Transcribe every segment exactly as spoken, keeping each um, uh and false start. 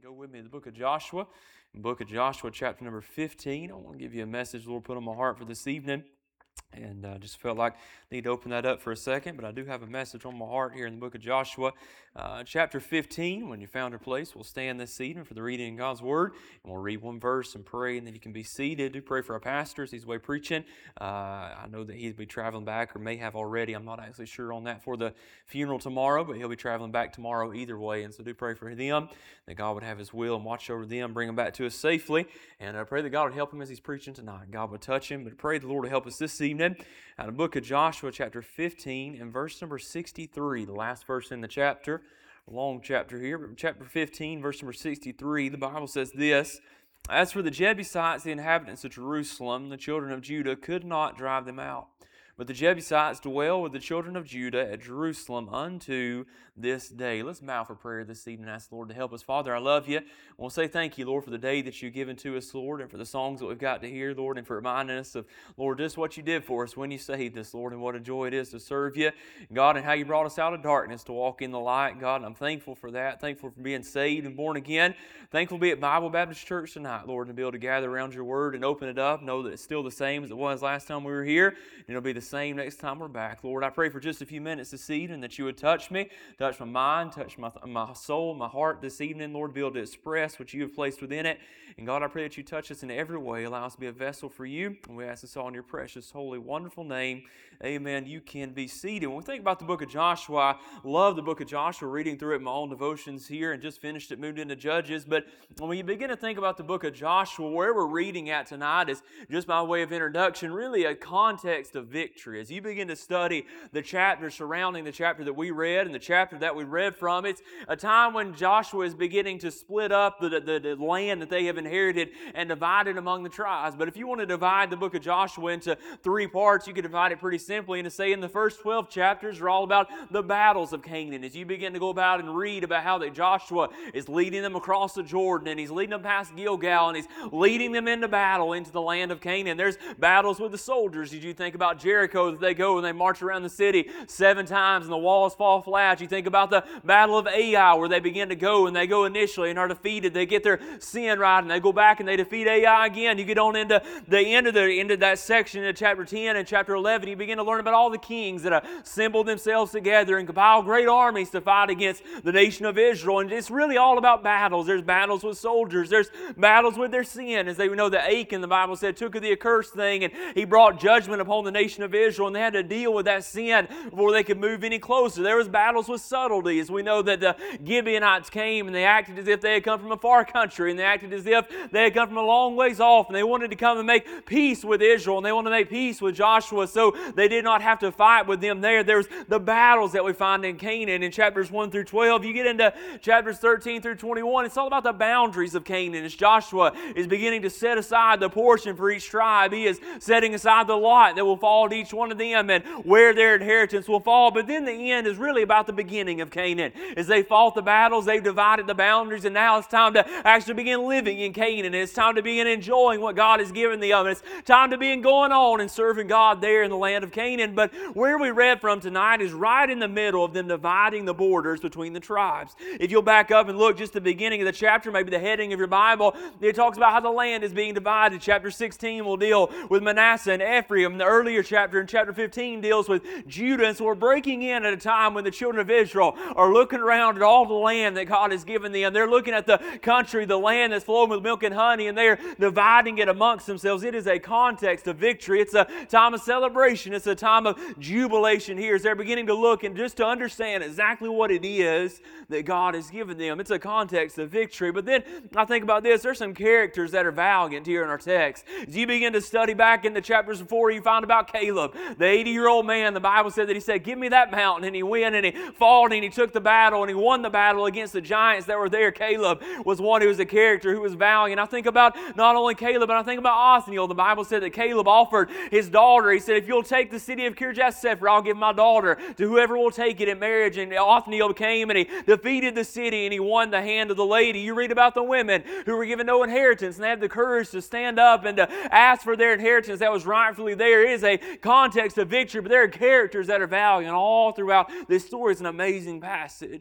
Go with me to the book of Joshua, book of Joshua, chapter number fifteen. I want to give you a message the Lord put on my heart for this evening. And I uh, just felt like I need to open that up for a second, but I do have a message on my heart here in the book of Joshua, uh, chapter fifteen. When you found your place, we'll stand this evening for the reading of God's Word, and we'll read one verse and pray, and then you can be seated. Do pray for our pastor as he's away preaching. Uh, I know that he'll be traveling back, or may have already. I'm not actually sure on that for the funeral tomorrow, but he'll be traveling back tomorrow either way, and so do pray for them, that God would have His will and watch over them, bring them back to us safely, and I pray that God would help him as he's preaching tonight. God would touch him, but pray the Lord to help us this evening. Out of the book of Joshua, chapter fifteen, and verse number sixty-three, the last verse in the chapter, a long chapter here, but chapter fifteen, verse number sixty-three, the Bible says this: "As for the Jebusites, the inhabitants of Jerusalem, the children of Judah could not drive them out. But the Jebusites dwell with the children of Judah at Jerusalem unto this day." Let's bow for prayer this evening and ask the Lord to help us. Father, I love you. I want to say thank you, Lord, for the day that you've given to us, Lord, and for the songs that we've got to hear, Lord, and for reminding us of, Lord, just what you did for us when you saved us, Lord, and what a joy it is to serve you, God, and how you brought us out of darkness to walk in the light, God, and I'm thankful for that, thankful for being saved and born again, thankful to be at Bible Baptist Church tonight, Lord, and to be able to gather around your word and open it up, know that it's still the same as it was last time we were here, and it'll be the same next time we're back. Lord, I pray for just a few minutes this evening that you would touch me, touch my mind, touch my, my soul, my heart this evening, Lord, to be able to express what you have placed within it. And God, I pray that you touch us in every way, allow us to be a vessel for you, and we ask this all in your precious, holy, wonderful name. Amen. You can be seated. When we think about the book of Joshua, I love the book of Joshua, reading through it in my own devotions here, and just finished it, moved into Judges. But when you begin to think about the book of Joshua, where we're reading at tonight is, just by way of introduction, really a context of victory. As you begin to study the chapter surrounding the chapter that we read and the chapter that we read from, it's a time when Joshua is beginning to split up the, the, the land that they have inherited and divide it among the tribes. But if you want to divide the book of Joshua into three parts, you could divide it pretty simply and to say in the first twelve chapters are all about the battles of Canaan. As you begin to go about and read about how that Joshua is leading them across the Jordan, and he's leading them past Gilgal, and he's leading them into battle into the land of Canaan. There's battles with the soldiers. As you think about Jericho, that they go and they march around the city seven times and the walls fall flat. You think about the battle of Ai, where they begin to go and they go initially and are defeated. They get their sin right and they go back and they defeat Ai again. You get on into the end of the end of that section in chapter ten and chapter eleven. You begin to learn about all the kings that assembled themselves together and compiled great armies to fight against the nation of Israel. And it's really all about battles. There's battles with soldiers. There's battles with their sin. As they know that Achan, the Bible said, took of the accursed thing and he brought judgment upon the nation of Israel, and they had to deal with that sin before they could move any closer. There was battles with subtlety. As we know that the Gibeonites came and they acted as if they had come from a far country, and they acted as if they had come from a long ways off, and they wanted to come and make peace with Israel, and they wanted to make peace with Joshua, so they did not have to fight with them there. There's the battles that we find in Canaan in chapters one through twelve. You get into chapters thirteen through twenty-one, it's all about the boundaries of Canaan. As Joshua is beginning to set aside the portion for each tribe, he is setting aside the lot that will fall to each one of them and where their inheritance will fall. But then the end is really about the beginning of Canaan. As they fought the battles, they've divided the boundaries, and now it's time to actually begin living in Canaan. It's time to begin enjoying what God has given them. It's time to begin going on and serving God there in the land of Canaan. But where we read from tonight is right in the middle of them dividing the borders between the tribes. If you'll back up and look just at the beginning of the chapter, maybe the heading of your Bible, it talks about how the land is being divided. Chapter sixteen will deal with Manasseh and Ephraim. The earlier chapter in chapter fifteen deals with Judah. And so we're breaking in at a time when the children of Israel are looking around at all the land that God has given them. They're looking at the country, the land that's flowing with milk and honey, and they're dividing it amongst themselves. It is a context of victory. It's a time of celebration. It's a time of jubilation here as they're beginning to look and just to understand exactly what it is that God has given them. It's a context of victory. But then I think about this. There's some characters that are valiant here in our text. As you begin to study back into chapters before, you find about Caleb, the eighty-year-old man. The Bible said that he said, "Give me that mountain," and he went and he fought and he took the battle and he won the battle against the giants that were there. Caleb was one who was a character who was valiant. I think about not only Caleb, but I think about Othniel. The Bible said that Caleb offered his daughter. He said, "If you'll take the city of Kirjath Sepher, I'll give my daughter to whoever will take it in marriage." And Othniel came and he defeated the city and he won the hand of the lady. You read about the women who were given no inheritance and they had the courage to stand up and to ask for their inheritance that was rightfully there. It is a context of victory, but there are characters that are valiant all throughout this story. It's an amazing passage.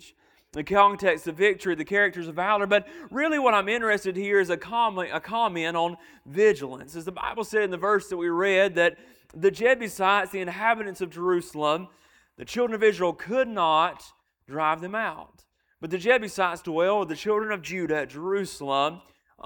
the context of victory, the characters of valor. But really what I'm interested here is a comment, a comment on vigilance. As the Bible said in the verse that we read, that the Jebusites, the inhabitants of Jerusalem, the children of Israel could not drive them out. But the Jebusites dwell with the children of Judah at Jerusalem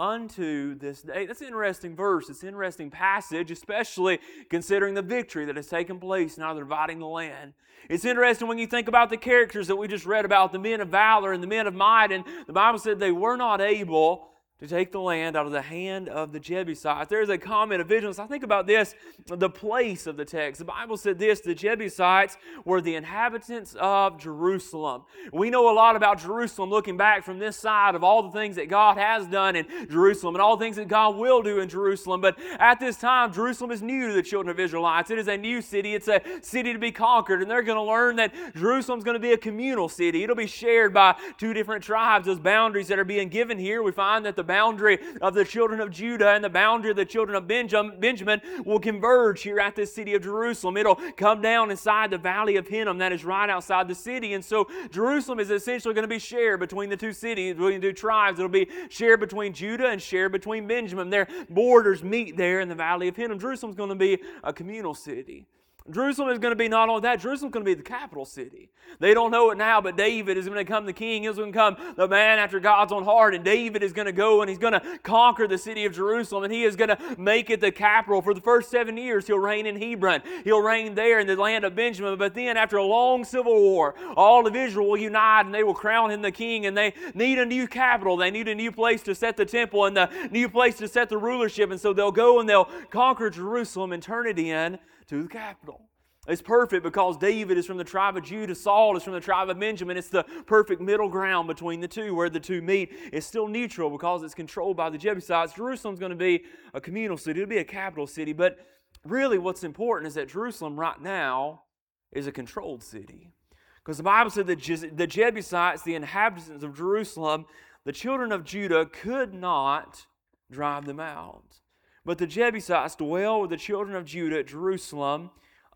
unto this day. That's an interesting verse. It's an interesting passage, especially considering the victory that has taken place now they're dividing the land. It's interesting when you think about the characters that we just read about, the men of valor and the men of might, and the Bible said they were not able to take the land out of the hand of the Jebusites. There's a comment of vigilance. I think about this, the place of the text. The Bible said this, the Jebusites were the inhabitants of Jerusalem. We know a lot about Jerusalem looking back from this side of all the things that God has done in Jerusalem and all the things that God will do in Jerusalem. But at this time, Jerusalem is new to the children of Israelites. It is a new city. It's a city to be conquered. And they're going to learn that Jerusalem's going to be a communal city. It'll be shared by two different tribes. Those boundaries that are being given here, we find that the boundary of the children of Judah and the boundary of the children of Benjamin will converge here at this city of Jerusalem. It'll come down inside the valley of Hinnom that is right outside the city. And so Jerusalem is essentially going to be shared between the two cities, between the two tribes. It'll be shared between Judah and shared between Benjamin. Their borders meet there in the valley of Hinnom. Jerusalem's going to be a communal city. Jerusalem is going to be not only that, Jerusalem's going to be the capital city. They don't know it now, but David is going to become the king. He's going to become the man after God's own heart. And David is going to go and he's going to conquer the city of Jerusalem. And he is going to make it the capital. For the first seven years, he'll reign in Hebron. He'll reign there in the land of Benjamin. But then after a long civil war, all of Israel will unite and they will crown him the king. And they need a new capital. They need a new place to set the temple and the new place to set the rulership. And so they'll go and they'll conquer Jerusalem and turn it in to the capital. It's perfect because David is from the tribe of Judah, Saul is from the tribe of Benjamin. It's the perfect middle ground between the two, where the two meet. It's still neutral because it's controlled by the Jebusites. Jerusalem's going to be a communal city. It'll be a capital city. But really what's important is that Jerusalem right now is a controlled city. Because the Bible said that the Jebusites, the inhabitants of Jerusalem, the children of Judah could not drive them out. But the Jebusites dwell with the children of Judah at Jerusalem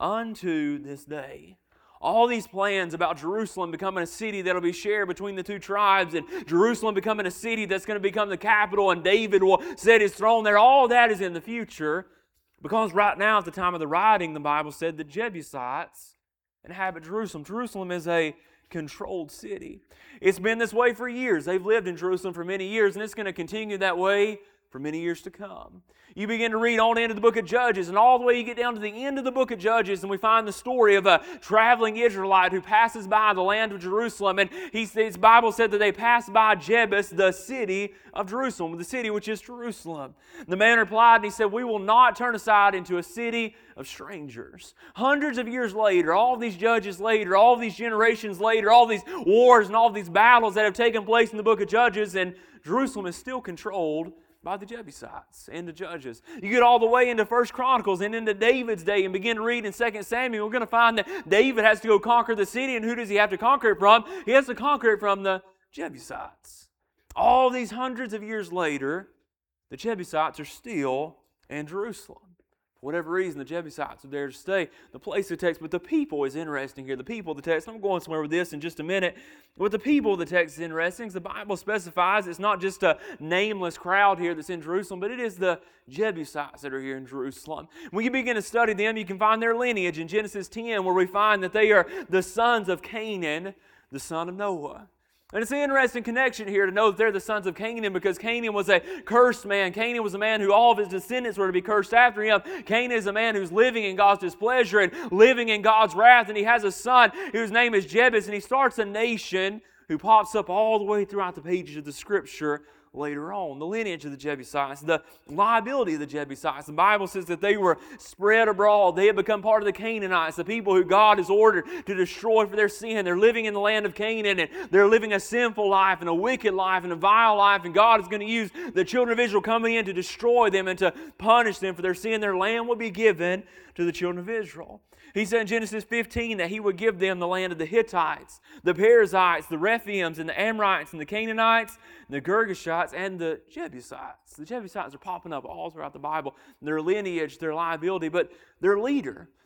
unto this day. All these plans about Jerusalem becoming a city that will be shared between the two tribes, and Jerusalem becoming a city that's going to become the capital, and David will set his throne there, all that is in the future. Because right now, at the time of the writing, the Bible said the Jebusites inhabit Jerusalem. Jerusalem is a controlled city. It's been this way for years. They've lived in Jerusalem for many years, and it's going to continue that way for many years to come. You begin to read on into the book of Judges, and all the way you get down to the end of the book of Judges, and we find the story of a traveling Israelite who passes by the land of Jerusalem, and he, his Bible said that they passed by Jebus, the city of Jerusalem, the city which is Jerusalem. The man replied, and he said, "We will not turn aside into a city of strangers." Hundreds of years later, all these judges later, all these generations later, all these wars and all these battles that have taken place in the book of Judges, and Jerusalem is still controlled by the Jebusites and the Judges. You get all the way into First Chronicles and into David's day and begin to read in Second Samuel, we're going to find that David has to go conquer the city, and who does he have to conquer it from? He has to conquer it from the Jebusites. All these hundreds of years later, the Jebusites are still in Jerusalem. For whatever reason, the Jebusites are there to stay. The place of the text, but the people is interesting here. The people of the text, I'm going somewhere with this in just a minute. But the people of the text is interesting. The Bible specifies it's not just a nameless crowd here that's in Jerusalem, but it is the Jebusites that are here in Jerusalem. When you begin to study them, you can find their lineage in Genesis ten, where we find that they are the sons of Canaan, the son of Noah. And it's an interesting connection here to know that they're the sons of Canaan, because Canaan was a cursed man. Canaan was a man who all of his descendants were to be cursed after him. Canaan is a man who's living in God's displeasure and living in God's wrath. And he has a son whose name is Jebus. And he starts a nation who pops up all the way throughout the pages of the Scripture later on. The lineage of the Jebusites, the liability of the Jebusites. The Bible says that they were spread abroad. They had become part of the Canaanites, the people who God has ordered to destroy for their sin. They're living in the land of Canaan, and they're living a sinful life and a wicked life and a vile life, and God is going to use the children of Israel coming in to destroy them and to punish them for their sin. Their land will be given to the children of Israel. He said in Genesis fifteen that He would give them the land of the Hittites, the Perizzites, the Rephaims, and the Amorites, and the Canaanites, and the Girgashites, and the Jebusites. The Jebusites are popping up all throughout the Bible. Their lineage, their liability, but their leader,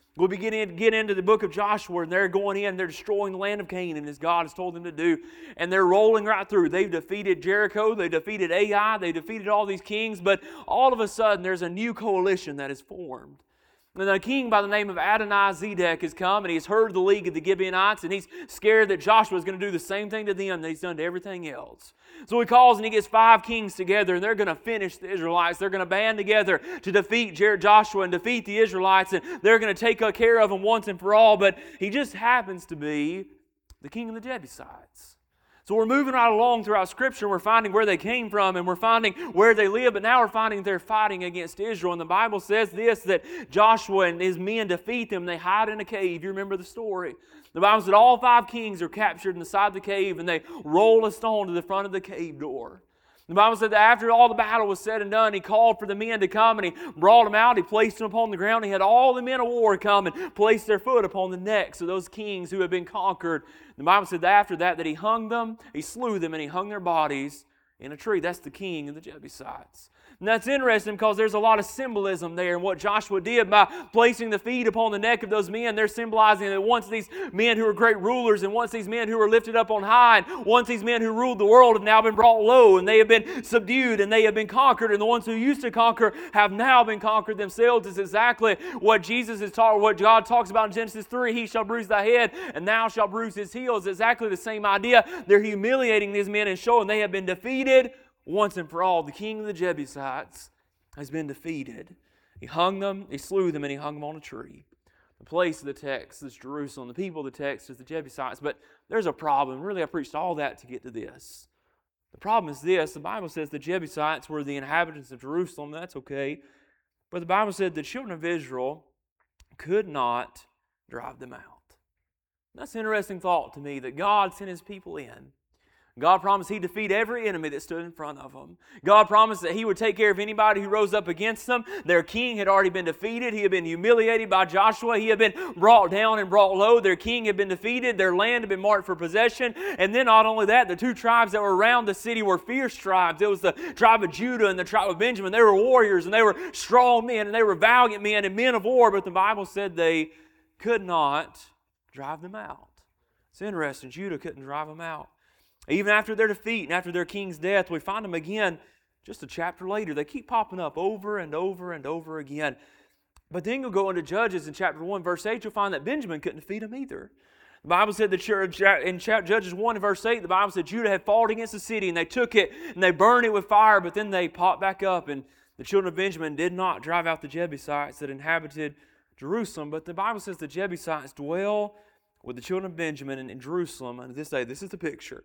We begin to get into the book of Joshua, and they're going in, they're destroying the land of Canaan as God has told them to do. And they're rolling right through. They've defeated Jericho, they defeated Ai, they defeated all these kings, but all of a sudden there's a new coalition that is formed. And a king by the name of Adonai-Zedek has come, and he's heard the league of the Gibeonites, and he's scared that Joshua is going to do the same thing to them that he's done to everything else. So he calls and he gets five kings together, and they're going to finish the Israelites. They're going to band together to defeat Joshua and defeat the Israelites, and they're going to take care of them once and for all. But he just happens to be the king of the Jebusites. So we're moving right along throughout Scripture. We're finding where they came from, and we're finding where they live, but now we're finding they're fighting against Israel. And the Bible says this, that Joshua and his men defeat them. They hide in a cave. You remember the story. The Bible said all five kings are captured inside the cave, and they roll a stone to the front of the cave door. The Bible said that after all the battle was said and done, he called for the men to come, and he brought them out. He placed them upon the ground. He had all the men of war come and place their foot upon the necks of those kings who had been conquered. The Bible said that after that, that he hung them, he slew them, and he hung their bodies in a tree. That's the king of the Jebusites. And that's interesting because there's a lot of symbolism there in what Joshua did by placing the feet upon the neck of those men. They're symbolizing that once these men who are great rulers, and once these men who are lifted up on high, and once these men who ruled the world have now been brought low, and they have been subdued, and they have been conquered, and the ones who used to conquer have now been conquered themselves. Is exactly what Jesus is taught, what God talks about in Genesis three. He shall bruise thy head, and thou shalt bruise his heel. It's exactly the same idea. They're humiliating these men and showing they have been defeated once and for all. The king of the Jebusites has been defeated. He hung them, he slew them, and he hung them on a tree. The place of the text is Jerusalem. The people of the text is the Jebusites. But there's a problem. Really, I preached all that to get to this. The problem is this. The Bible says the Jebusites were the inhabitants of Jerusalem. That's okay. But the Bible said the children of Israel could not drive them out. That's an interesting thought to me, that God sent His people in. God promised He'd defeat every enemy that stood in front of them. God promised that He would take care of anybody who rose up against them. Their king had already been defeated. He had been humiliated by Joshua. He had been brought down and brought low. Their king had been defeated. Their land had been marked for possession. And then not only that, the two tribes that were around the city were fierce tribes. It was the tribe of Judah and the tribe of Benjamin. They were warriors, and they were strong men, and they were valiant men and men of war. But the Bible said they could not drive them out. It's interesting. Judah couldn't drive them out. Even after their defeat and after their king's death, we find them again just a chapter later. They keep popping up over and over and over again. But then you'll go into Judges in chapter one, verse eight, you'll find that Benjamin couldn't defeat them either. The Bible said that in Judges one and verse eight, the Bible said Judah had fought against the city, and they took it and they burned it with fire, but then they popped back up, and the children of Benjamin did not drive out the Jebusites that inhabited Jerusalem. But the Bible says the Jebusites dwell with the children of Benjamin in, in Jerusalem. And this day, this is the picture.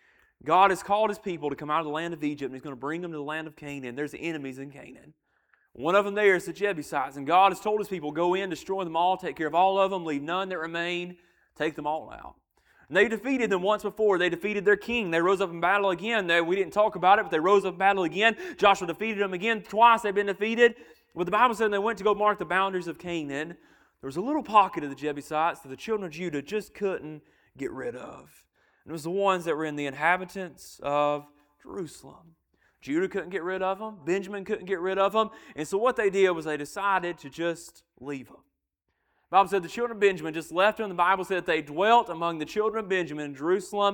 God has called His people to come out of the land of Egypt, and He's going to bring them to the land of Canaan. There's enemies in Canaan. One of them there is the Jebusites, and God has told His people, go in, destroy them all, take care of all of them, leave none that remain, take them all out. And they defeated them once before. They defeated their king. They rose up in battle again. They, we didn't talk about it, but they rose up in battle again. Joshua defeated them again. Twice they've been defeated. But the Bible said when they went to go mark the boundaries of Canaan, there was a little pocket of the Jebusites that the children of Judah just couldn't get rid of. And it was the ones that were in the inhabitants of Jerusalem. Judah couldn't get rid of them. Benjamin couldn't get rid of them. And so what they did was they decided to just leave them. The Bible said the children of Benjamin just left them. The Bible said that they dwelt among the children of Benjamin in Jerusalem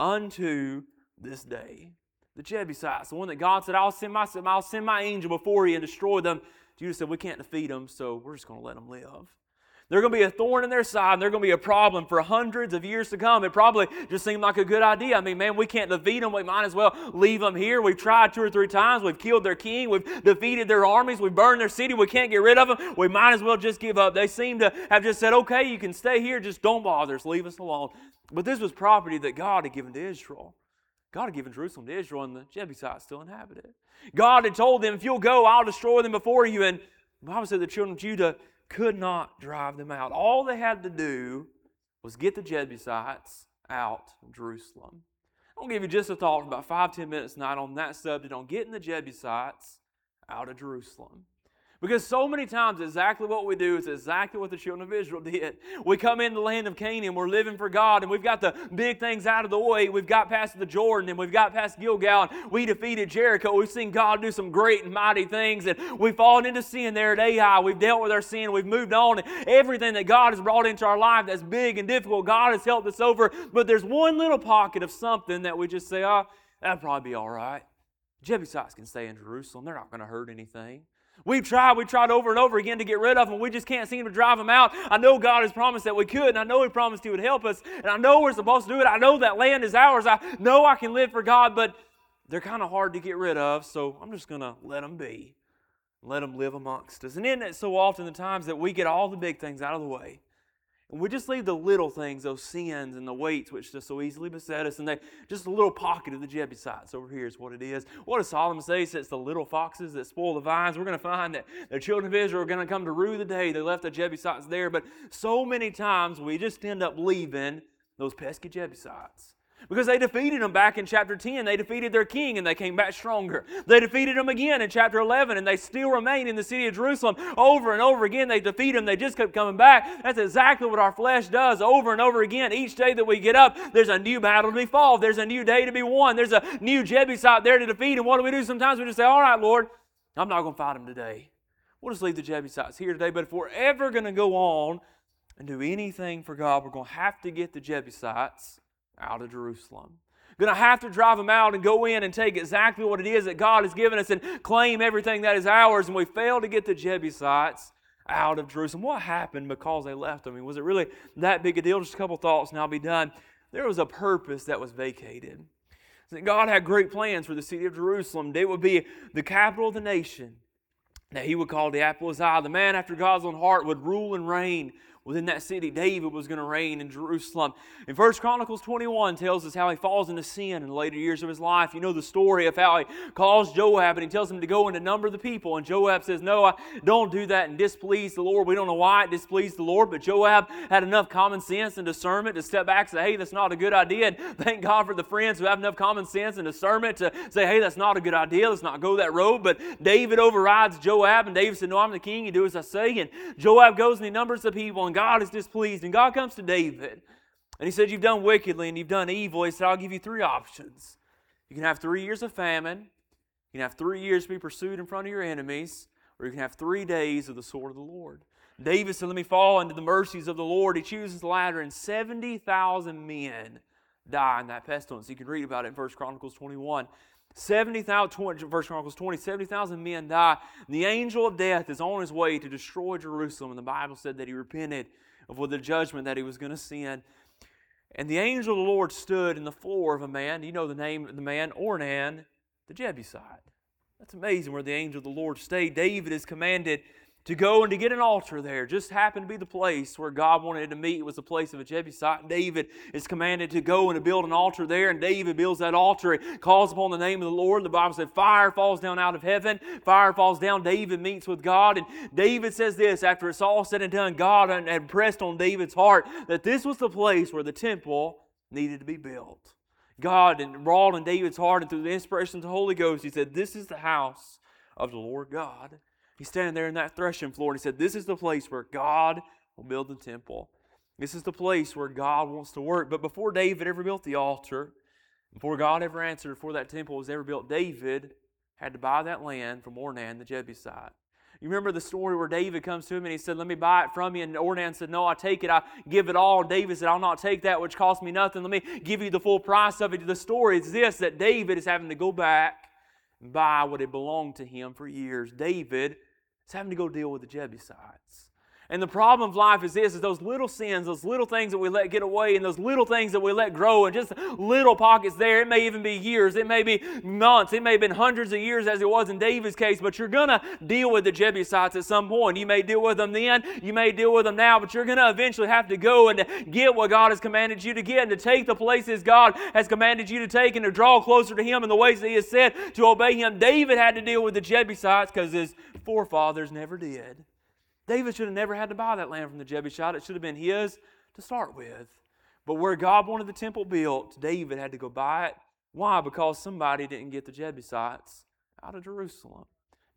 unto this day. The Jebusites, the one that God said, I'll send my, I'll send my angel before you and destroy them. Judah said, we can't defeat them, so we're just going to let them live. They're going to be a thorn in their side, and they're going to be a problem for hundreds of years to come. It probably just seemed like a good idea. I mean, man, we can't defeat them. We might as well leave them here. We've tried two or three times. We've killed their king. We've defeated their armies. We've burned their city. We can't get rid of them. We might as well just give up. They seem to have just said, okay, you can stay here. Just don't bother us. Leave us alone. But this was property that God had given to Israel. God had given Jerusalem to Israel, and the Jebusites still inhabited it. God had told them, if you'll go, I'll destroy them before you. And the Bible said the children of Judah could not drive them out. All they had to do was get the Jebusites out of Jerusalem. I'll give you just a thought for about five, ten minutes tonight on that subject, on getting the Jebusites out of Jerusalem. Because so many times exactly what we do is exactly what the children of Israel did. We come into the land of Canaan, we're living for God, and we've got the big things out of the way. We've got past the Jordan, and we've got past Gilgal, and we defeated Jericho. We've seen God do some great and mighty things, and we've fallen into sin there at Ai. We've dealt with our sin, we've moved on, and everything that God has brought into our life that's big and difficult, God has helped us over. But there's one little pocket of something that we just say, oh, that'll probably be all right. Jebusites can stay in Jerusalem. They're not going to hurt anything. We've tried, we've tried over and over again to get rid of them. We just can't seem to drive them out. I know God has promised that we could, and I know He promised He would help us, and I know we're supposed to do it. I know that land is ours. I know I can live for God, but they're kind of hard to get rid of, so I'm just going to let them be. Let them live amongst us. And isn't it so often the times that we get all the big things out of the way, and we just leave the little things, those sins and the weights which just so easily beset us, and they just a little pocket of the Jebusites over here is what it is. What does Solomon say? He says it's the little foxes that spoil the vines. We're going to find that the children of Israel are going to come to rue the day they left the Jebusites there, but so many times we just end up leaving those pesky Jebusites. Because they defeated them back in chapter ten. They defeated their king and they came back stronger. They defeated them again in chapter eleven and they still remain in the city of Jerusalem. Over and over again they defeat them. They just kept coming back. That's exactly what our flesh does over and over again. Each day that we get up, there's a new battle to be fought. There's a new day to be won. There's a new Jebusite there to defeat. And what do we do? Sometimes we just say, all right, Lord, I'm not going to fight him today. We'll just leave the Jebusites here today. But if we're ever going to go on and do anything for God, we're going to have to get the Jebusites out of Jerusalem. Going to have to drive them out and go in and take exactly what it is that God has given us and claim everything that is ours. And we failed to get the Jebusites out of Jerusalem. What happened because they left them? I mean, was it really that big a deal? Just a couple thoughts and I'll be done. There was a purpose that was vacated. God had great plans for the city of Jerusalem. It would be the capital of the nation that He would call the apple of His eye. The man after God's own heart would rule and reign within that city. David was going to reign in Jerusalem. In First Chronicles twenty-one tells us how he falls into sin in the later years of his life. You know the story of how he calls Joab and he tells him to go and to number the people. And Joab says, no, I don't do that and displease the Lord. We don't know why it displeased the Lord, but Joab had enough common sense and discernment to step back and say, hey, that's not a good idea. And thank God for the friends who have enough common sense and discernment to say, hey, that's not a good idea. Let's not go that road. But David overrides Joab, and David said, no, I'm the king. You do as I say. And Joab goes and he numbers the people, and God is displeased. And God comes to David and He said, you've done wickedly and you've done evil. He said, I'll give you three options. You can have three years of famine, you can have three years to be pursued in front of your enemies, or you can have three days of the sword of the Lord. David said, let me fall into the mercies of the Lord. He chooses the latter, and seventy thousand men die in that pestilence. You can read about it in First Chronicles twenty-one. seventy thousand, First Chronicles twenty, seventy thousand men die. The angel of death is on his way to destroy Jerusalem. And the Bible said that he repented of the judgment that he was going to send. And the angel of the Lord stood in the floor of a man. Do you know the name of the man? Ornan, the Jebusite. That's amazing where the angel of the Lord stayed. David is commanded to go and to get an altar there. Just happened to be the place where God wanted to meet. It was the place of a Jebusite. David is commanded to go and to build an altar there. And David builds that altar. It calls upon the name of the Lord. The Bible said fire falls down out of heaven. Fire falls down. David meets with God. And David says this, after it's all said and done, God had impressed on David's heart that this was the place where the temple needed to be built. God wrought in David's heart, and through the inspiration of the Holy Ghost, He said, this is the house of the Lord God. He's standing there in that threshing floor, and He said, this is the place where God will build the temple. This is the place where God wants to work. But before David ever built the altar, before God ever answered, before that temple was ever built, David had to buy that land from Ornan the Jebusite. You remember the story where David comes to him and he said, let me buy it from you. And Ornan said, no, I take it. I give it all. David said, I'll not take that which cost me nothing. Let me give you the full price of it. The story is this, that David is having to go back and buy what had belonged to him for years. David is having to go deal with the Jebusites. And the problem of life is this, is those little sins, those little things that we let get away, and those little things that we let grow, and just little pockets there. It may even be years, it may be months, it may have been hundreds of years as it was in David's case, but you're going to deal with the Jebusites at some point. You may deal with them then, you may deal with them now, but you're going to eventually have to go and to get what God has commanded you to get, and to take the places God has commanded you to take, and to draw closer to Him in the ways that He has said to obey Him. David had to deal with the Jebusites because his forefathers never did. David should have never had to buy that land from the Jebusite. It should have been his to start with. But where God wanted the temple built, David had to go buy it. Why? Because somebody didn't get the Jebusites out of Jerusalem.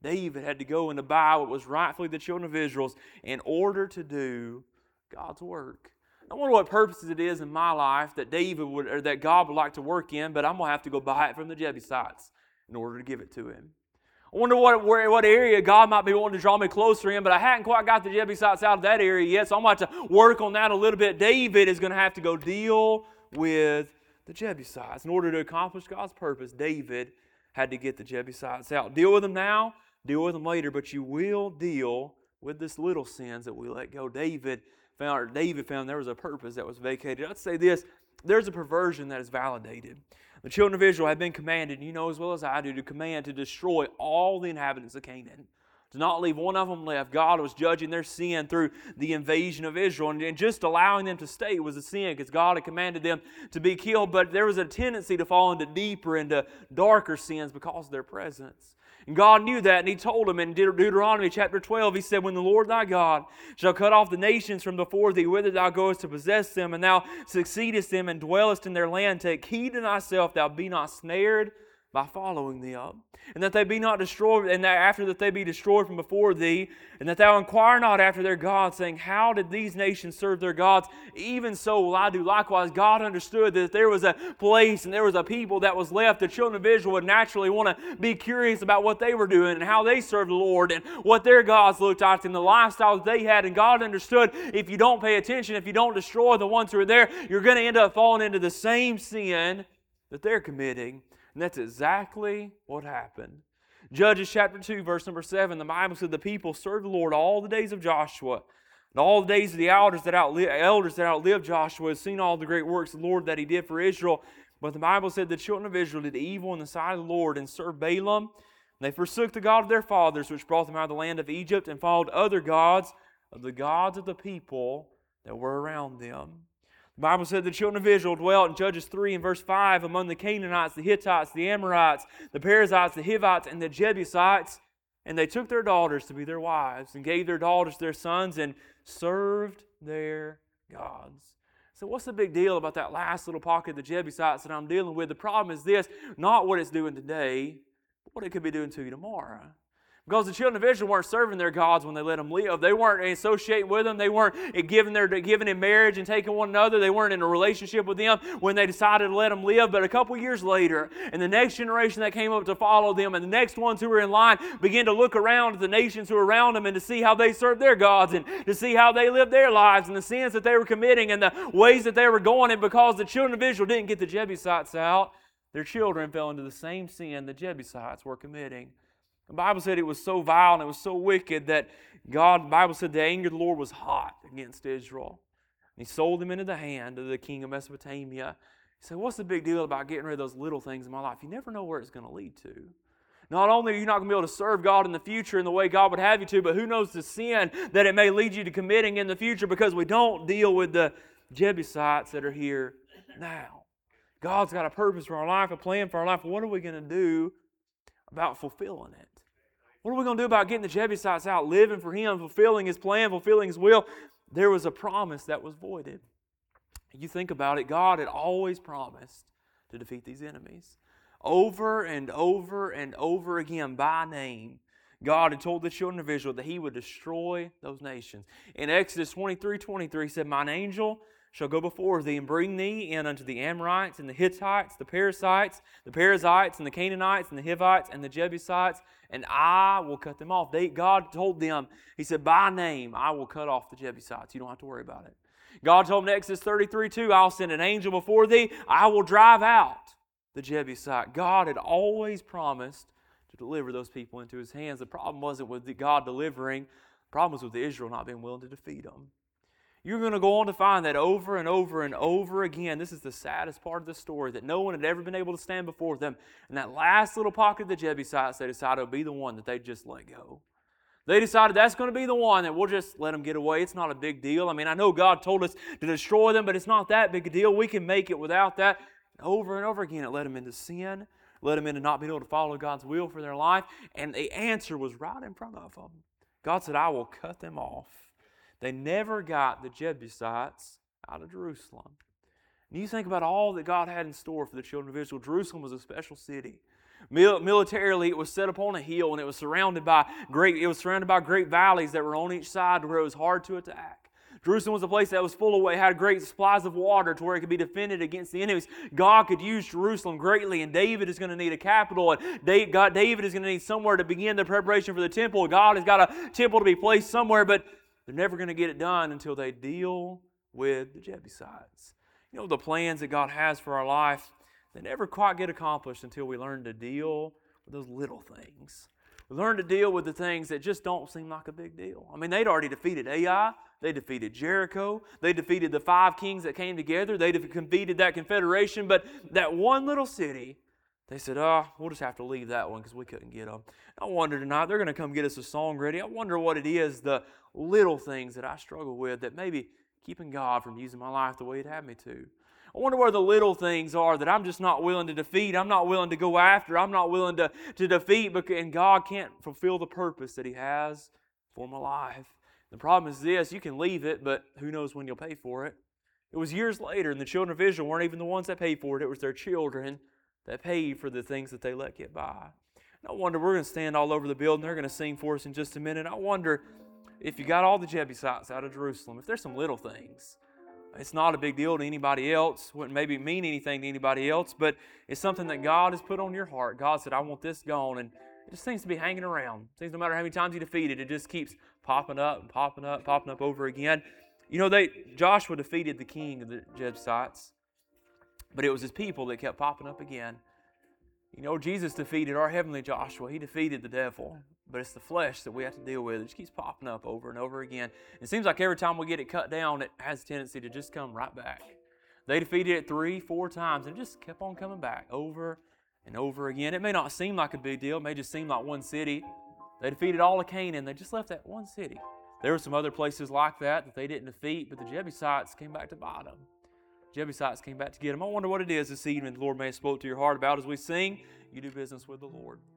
David had to go and to buy what was rightfully the children of Israel's in order to do God's work. I wonder what purposes it is in my life that David would, or that God would like to work in, but I'm going to have to go buy it from the Jebusites in order to give it to Him. I wonder what, where, what area God might be wanting to draw me closer in, but I hadn't quite got the Jebusites out of that area yet, so I'm going to have to work on that a little bit. David is going to have to go deal with the Jebusites. In order to accomplish God's purpose, David had to get the Jebusites out. Deal with them now, deal with them later, but you will deal with this little sins that we let go. David found, or David found there was a purpose that was vacated. I'd say this, there's a perversion that is validated. The children of Israel have been commanded, you know as well as I do, to command to destroy all the inhabitants of Canaan. To not leave one of them left. God was judging their sin through the invasion of Israel. And just allowing them to stay was a sin because God had commanded them to be killed. But there was a tendency to fall into deeper, into darker sins because of their presence. And God knew that, and He told them in Deut- Deuteronomy chapter twelve, He said, when the Lord thy God shall cut off the nations from before thee, whither thou goest to possess them, and thou succeedest them, and dwellest in their land, take heed to thyself, thou be not snared by following them, and that they be not destroyed, and that after that they be destroyed from before thee, and that thou inquire not after their gods, saying, how did these nations serve their gods? Even so will I do likewise. God understood that there was a place and there was a people that was left. The children of Israel would naturally want to be curious about what they were doing and how they served the Lord and what their gods looked like and the lifestyle that they had. And God understood if you don't pay attention, if you don't destroy the ones who are there, you're going to end up falling into the same sin that they're committing. And that's exactly what happened. Judges chapter two, verse number seven, the Bible said the people served the Lord all the days of Joshua. And all the days of the elders that outlived, elders that outlived Joshua had seen all the great works of the Lord that He did for Israel. But the Bible said the children of Israel did evil in the sight of the Lord and served Balaam. And they forsook the God of their fathers, which brought them out of the land of Egypt, and followed other gods of the gods of the people that were around them. The Bible said the children of Israel dwelt in Judges three and verse five among the Canaanites, the Hittites, the Amorites, the Perizzites, the Hivites, and the Jebusites. And they took their daughters to be their wives and gave their daughters to their sons and served their gods. So what's the big deal about that last little pocket of the Jebusites that I'm dealing with? The problem is this, not what it's doing today, but what it could be doing to you tomorrow. Because the children of Israel weren't serving their gods when they let them live. They weren't associating with them. They weren't giving, their, giving in marriage and taking one another. They weren't in a relationship with them when they decided to let them live. But a couple years later, and the next generation that came up to follow them, and the next ones who were in line began to look around at the nations who were around them and to see how they served their gods and to see how they lived their lives and the sins that they were committing and the ways that they were going. And because the children of Israel didn't get the Jebusites out, their children fell into the same sin the Jebusites were committing. The Bible said it was so vile and it was so wicked that God, the Bible said the anger of the Lord was hot against Israel. And He sold them into the hand of the king of Mesopotamia. He said, what's the big deal about getting rid of those little things in my life? You never know where it's going to lead to. Not only are you not going to be able to serve God in the future in the way God would have you to, but who knows the sin that it may lead you to committing in the future because we don't deal with the Jebusites that are here now. God's got a purpose for our life, a plan for our life. What are we going to do about fulfilling it? What are we going to do about getting the Jebusites out, living for Him, fulfilling His plan, fulfilling His will? There was a promise that was voided. You think about it, God had always promised to defeat these enemies. Over and over and over again, by name, God had told the children of Israel that He would destroy those nations. In Exodus twenty-three twenty-three, He said, mine angel shall go before thee and bring thee in unto the Amorites and the Hittites, the Perizzites, the Perizzites and the Canaanites and the Hivites and the Jebusites, and I will cut them off. They, God told them, He said, by name, I will cut off the Jebusites. You don't have to worry about it. God told them in Exodus thirty-three two, I'll send an angel before thee. I will drive out the Jebusite. God had always promised to deliver those people into His hands. The problem wasn't with God delivering. The problem was with Israel not being willing to defeat them. You're going to go on to find that over and over and over again. This is the saddest part of the story, that no one had ever been able to stand before them. And that last little pocket of the Jebusites, they decided it would be the one that they just let go. They decided that's going to be the one that we'll just let them get away. It's not a big deal. I mean, I know God told us to destroy them, but it's not that big a deal. We can make it without that. And over and over again, it led them into sin, led them into not being able to follow God's will for their life. And the answer was right in front of them. God said, I will cut them off. They never got the Jebusites out of Jerusalem. And you think about all that God had in store for the children of Israel. Jerusalem was a special city. Mil- militarily, it was set upon a hill, and it was surrounded by great. It was surrounded by great valleys that were on each side, where it was hard to attack. Jerusalem was a place that was full of, had great supplies of water to where it could be defended against the enemies. God could use Jerusalem greatly, and David is going to need a capital, and God, David is going to need somewhere to begin the preparation for the temple. God has got a temple to be placed somewhere, but they're never going to get it done until they deal with the Jebusites. You know, the plans that God has for our life, they never quite get accomplished until we learn to deal with those little things. We learn to deal with the things that just don't seem like a big deal. I mean, they'd already defeated Ai. They defeated Jericho. They defeated the five kings that came together. They defeated that confederation. But that one little city, they said, oh, we'll just have to leave that one because we couldn't get them. I wonder tonight, they're going to come get us a song ready. I wonder what it is, the little things that I struggle with that maybe keeping God from using my life the way He'd have me to. I wonder where the little things are that I'm just not willing to defeat. I'm not willing to go after. I'm not willing to, to defeat, and God can't fulfill the purpose that He has for my life. The problem is this, you can leave it, but who knows when you'll pay for it. It was years later, and the children of Israel weren't even the ones that paid for it. It was their children that paid for the things that they let get by. And I wonder, we're going to stand all over the building. They're going to sing for us in just a minute. I wonder if you got all the Jebusites out of Jerusalem, if there's some little things. It's not a big deal to anybody else. Wouldn't maybe mean anything to anybody else, but it's something that God has put on your heart. God said, I want this gone, and it just seems to be hanging around. It seems no matter how many times you defeat it, it just keeps popping up and popping up, popping up over again. You know, they Joshua defeated the king of the Jebusites, but it was his people that kept popping up again. You know, Jesus defeated our heavenly Joshua. He defeated the devil, but it's the flesh that we have to deal with. It just keeps popping up over and over again. It seems like every time we get it cut down, it has a tendency to just come right back. They defeated it three, four times, and it just kept on coming back over and over again. It may not seem like a big deal. It may just seem like one city. They defeated all of Canaan. They just left that one city. There were some other places like that that they didn't defeat, but the Jebusites came back to bite them. Jebusites came back to get them. I wonder what it is this evening the Lord may have spoke to your heart about as we sing. You do business with the Lord.